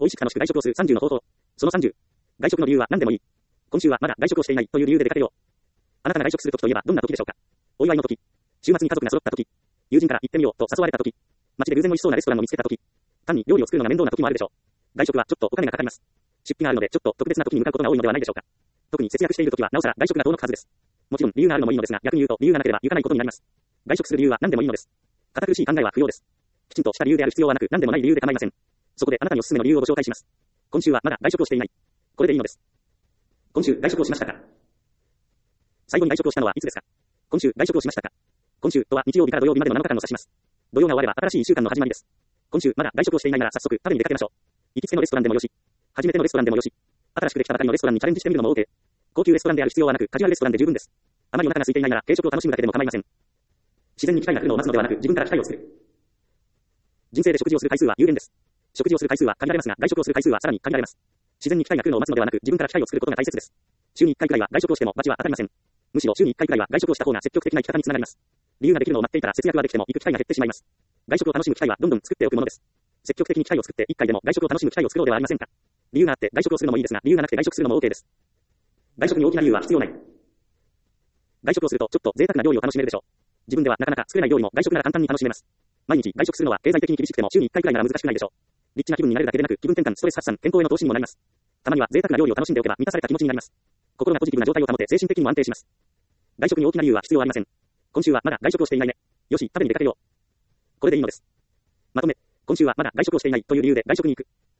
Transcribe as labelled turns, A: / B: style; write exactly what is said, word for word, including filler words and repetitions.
A: 美味しく楽しく外食をするさんじゅうの方法。そのさんじゅう。外食の理由は何でもいい。今週はまだ外食をしていないという理由で出かけよう。あなたが外食するときといえばどんな時でしょうか。お祝いの時。週末に家族が揃った時。友人から行ってみようと誘われた時。街で偶然美味しそうなレストランを見つけた時。単に料理を作るのが面倒な時もあるでしょう。外食はちょっとお金がかかります。出費があるのでちょっと特別な時に向かうことが多いのではないでしょうか。特に節約している時はなおさら外食が遠のくはずです。もちろん理由があるのもいいのですが、逆に言うと理由がなければ行かないことになります。外食する理由は何でもいいのです。堅苦しい考えは不要です。きちんとした理由である必要はなく、何でもない理由で構いません。そこであなたにおすすめの理由をご紹介します。今週はまだ外食をしていない。これでいいのです。今週外食をしましたか。最後に外食をしたのはいつですか。今週外食をしましたか。今週とは日曜日から土曜日までのなのかかんを指します。土曜が終われば新しいいっしゅうかんの始まりです。今週まだ外食をしていないなら早速食べに出かけましょう。行きつけのレストランでもよし、初めてのレストランでもよし、新しくできたばかりのレストランにチャレンジしてみるのも OK。高級レストランである必要はなく、カジュアルレストランで十分です。あまりお腹が空いていないなら軽食を楽しむだけでも構いません。自然に機会が来るのを待つのではなく、自分から機会を作る。人生で食事をする回数は有限です。食事をする回数は限られますが、外食をする回数はさらに限られます。自然に機会が来るのを待つのではなく、自分から機会を作ることが大切です。週にいっかいくらいは外食をしても罰は当たりません。むしろ週にいっかいくらいは外食をした方が積極的な生き方につながります。理由ができるのを待っていたら節約はできても行く機会が減ってしまいます。外食を楽しむ機会はどんどん作っておくものです。積極的に機会を作っていっかいでも外食を楽しむ機会を作ろうではありませんか。理由があって外食をするのもいいですが、理由がなくて外食するのも OK です。外食に大きな理由は必要ない。外食をするとちょっと贅沢な料理を楽しめるでしょう。自分ではなかなか作れない料理も外食なら簡単に楽しめます。毎日外食するのは経済的に厳しくても週にいっかいくらいなら難しくないでしょう。リッチな気分になれるだけでなく、気分転換、ストレス発散、健康への投資にもなります。たまには贅沢な料理を楽しんでおけば満たされた気持ちになります。心がポジティブな状態を保て精神的にも安定します。外食に大きな理由は必要ありません。今週はまだ外食をしていないね。よし、食べに出かけよう。これでいいのです。まとめ、今週はまだ外食をしていないという理由で外食に行く。